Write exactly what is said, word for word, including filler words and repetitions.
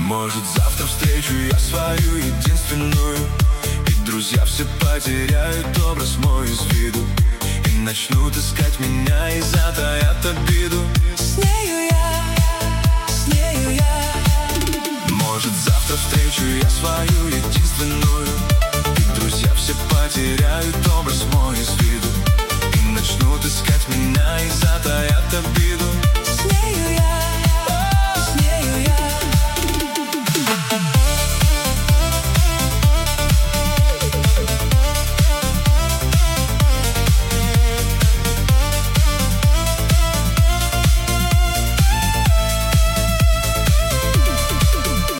Может, завтра встречу я свою единственную, и друзья все потеряют образ мой из виду, и начнут искать меня и затаят обиду. С нею я, с нею я. Может, завтра встречу я свою единственную, и друзья все потеряют образ мой